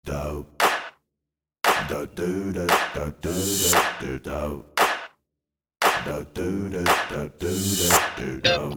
do do do do do do do do do do do do do do do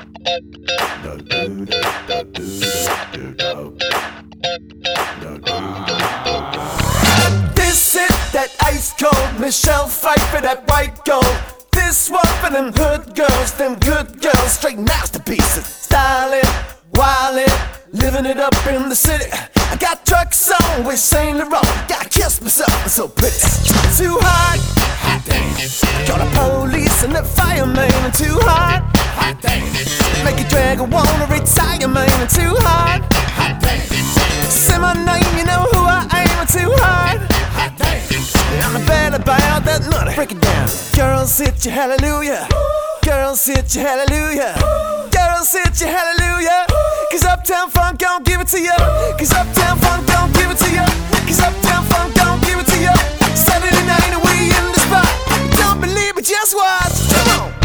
This is that ice cold Michelle fight for that white gold. This one for them hood girls, straight masterpieces. Styling, wildin', living it up in the city. I got trucks on with Saint Laurent. Gotta kiss myself, I'm so pretty. Too hot, hot damn. Call the police and the fireman. Too hot, hot damn. Make a dragger wanna retire, man. Too hot, hot damn. Say my name, you know who I am. Too hot, hot damn. I'm bad about that money. Break it down. Girls hit you hallelujah. Girls hit you hallelujah. Girls hit you hallelujah. Cause Uptown Funk gon' give it to you. Cause Uptown Funk gon' give it to you. Cause Uptown Funk gon' give it to you. Saturday night and we in the spot. Don't believe it, just watch. Come on.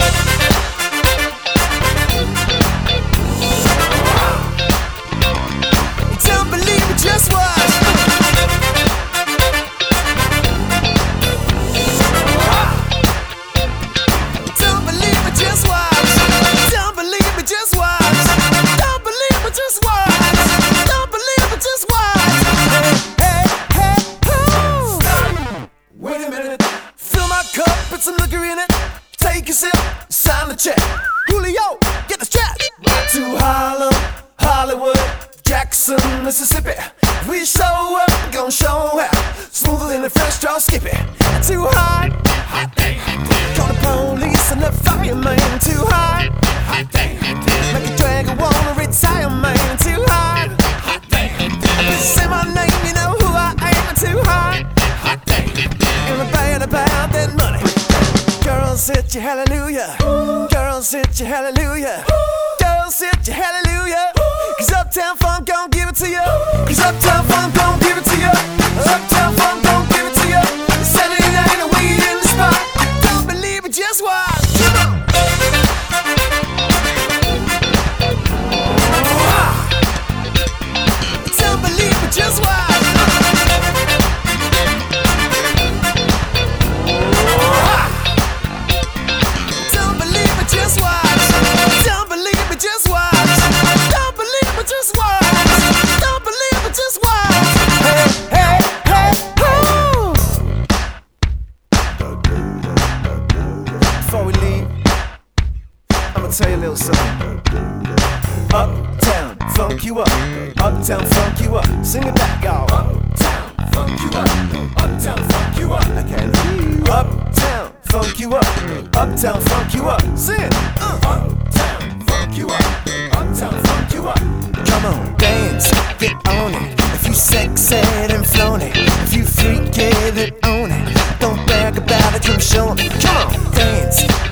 Don't believe it, just watch. Put some liquor in it, take a sip, sign the check. Julio, get the strap. Right to Harlem, Hollywood, Jackson, Mississippi. We show up, gon' show out. Smoother than a fresh draw Skippy. Too hot, hot damn. Call the police and the fireman. Too hot, hot damn. Make a dragger wanna retire, man. Too hot, hot damn. Say my name, you know who I am. Too hot, hot damn. I'm bad about that money. Girls hit you hallelujah. Girls hit you hallelujah. Girls hit you hallelujah. Cause Uptown Funk gon' give it to you. Cause Uptown Funk gon' give it to you. Uptown Funk gon' give it to you. Saturday night and we in the spot. Don't believe it, just watch. Come on. Don't believe it, just watch. Before we leave, I'ma tell you a little something. Uptown, funk you up. Uptown, funk you up. Sing it back, y'all. Uptown, funk you up. Uptown, funk you up. I can't hear you. Uptown, funk you up. Uptown, funk you up. Sing it. Uptown, funk you up. Uptown, funk you up. Come on, dance, get on it. If you sexed and flown it, if you freak it, own it. Don't brag about it, come show me. Come on, dance.